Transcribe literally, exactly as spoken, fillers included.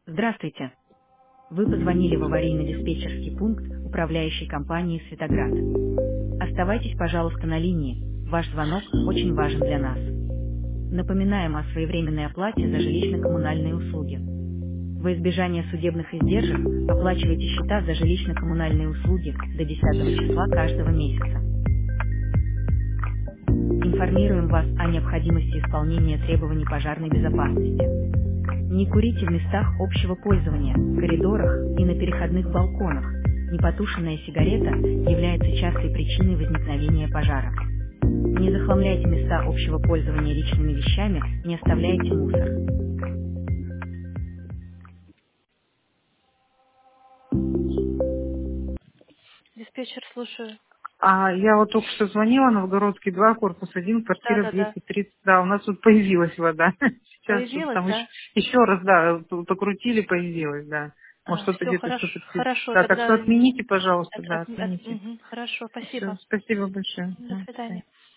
Здравствуйте. Вы позвонили в аварийно-диспетчерский пункт управляющей компании «Светоград». Оставайтесь, пожалуйста, на линии. Ваш звонок очень важен для нас. Напоминаем о своевременной оплате за жилищно-коммунальные услуги. Во избежание судебных издержек оплачивайте счета за жилищно-коммунальные услуги до десятого числа каждого месяца. Информируем вас о необходимости исполнения требований пожарной безопасности. Не курите в местах общего пользования, коридорах и на переходных балконах. Непотушенная сигарета является частой причиной возникновения пожара. Не захламляйте места общего пользования личными вещами, не оставляйте мусор. Диспетчер, слушаю. А я вот только что звонила, Новгородский два, корпус один, Да, квартира да, да. двести тридцать. Да, у нас тут появилась вода. Сейчас что-то Появилась, там еще, да? еще раз, да, тут покрутили, появилась, да. Может, А, что-то все где-то хорошо, что-то... при- хорошо, Да, так что тогда отмените, пожалуйста, от- да, от- от- отмените. мгм, хорошо, Все, спасибо. спасибо большое. До Да, до свидания. свидания.